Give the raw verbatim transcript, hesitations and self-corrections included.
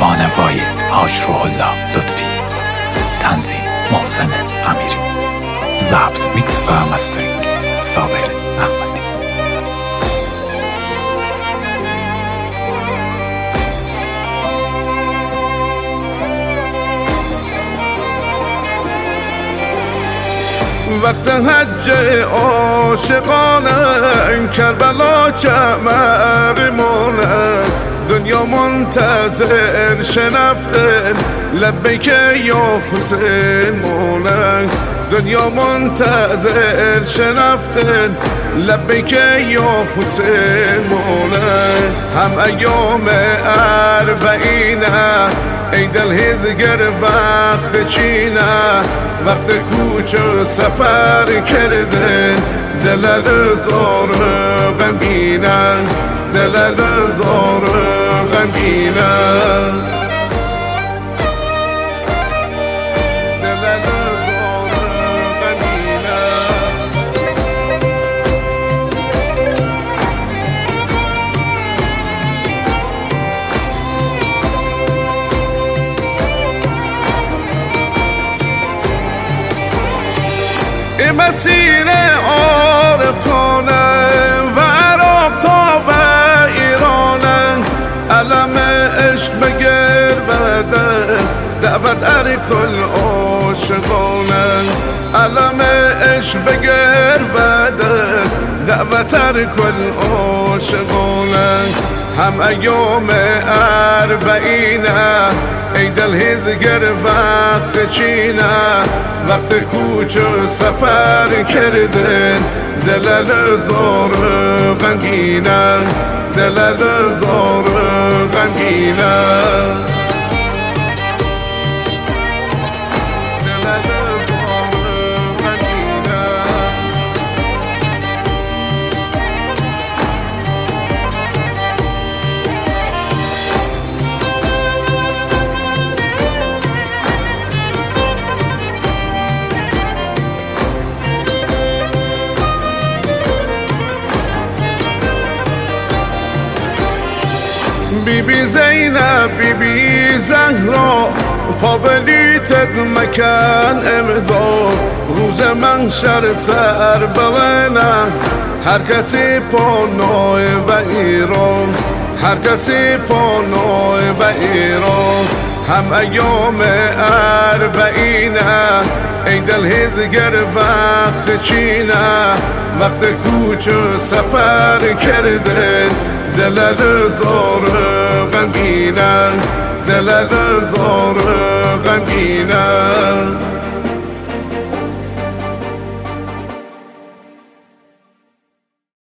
با نوای حاج روح الله لطفی، تنظیم محسن امیری، ضبط میکس و مسترینگ صابر احمدی. وقت حج عاشقانه کربلا کمرمونه، دنیا منتظر شنفتن لبیک یا حسین مونه، دنیا منتظر شنفتن لبیک یا حسین مونه. هم ایام اربعینه ای دل هزگر وقت چینه، وقت کوچ و سفر کرده دل زار غمگینه، دل زار غمگینه. مسیر عارفانه و عرب تا و ایرانه، علم عشق بگر بده دعوت ار کل عاشقانه، علم عشق بگر بده دعوت ار کل عاشقانه. هم ایام اربعینه ای دل هزگر وقت چینه، وقت کوچ و سفر کردن دل زار غمگینه، دل زار غمگینه. بی بی زینب بی بی زهرا پا بلیتت مکن امضا، روز منشر سر بلنه هر کسی پانای و ایران، هر کسی پانای و ایران. هم ایام اربعینه ای دل هزگر وقت چینه، وقت کوچ و سفر کرده دل زار غمگینه، دل زار غمگینه.